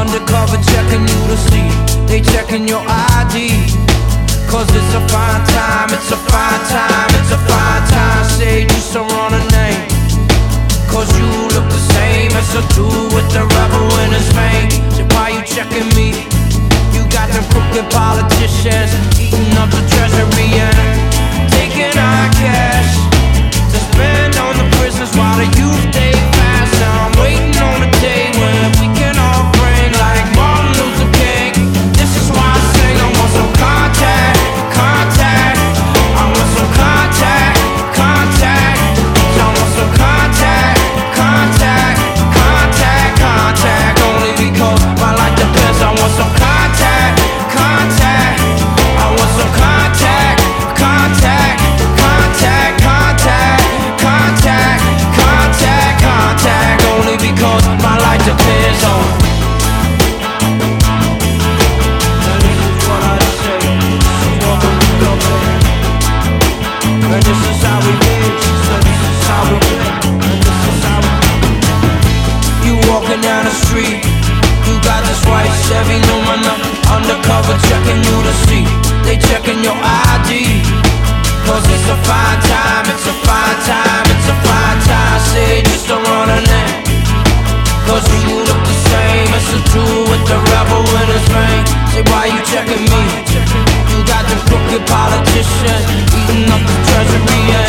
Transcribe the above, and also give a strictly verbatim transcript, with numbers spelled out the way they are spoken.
undercover checking you to see they checking your I D. Cause it's a fine time, it's a fine time, it's a fine time. Say you surround a name, cause you look the same as a dude with the rebel in his vein. So why you checking me? You got them crooked politicians eating up the treasury and taking our cash to spend on the prisons while the youth stay fast. Now I'm waiting on the day when we can all bring like Martin Luther King. This is why I sing, I want some contact, contact. I want some contact, contact. I want some contact, contact, contact, contact. Only because my life depends. I want some contact, contact. I want some contact, contact, contact, contact, contact, contact, contact. Only because my life depends on. And this is what I say. This is what we go, and this is how we live. She said this is how we live. And this is how we live. You walking down the street, you got this white Chevy Lumina, undercover checking you to see they checking your I D. Cause it's a fine time, it's a fine time, it's a fine time. Say just don't run a name, cause you look the same as the dude with the rebel in his vein. Say why you checking me? You got the crooked politicians eating up the treasury.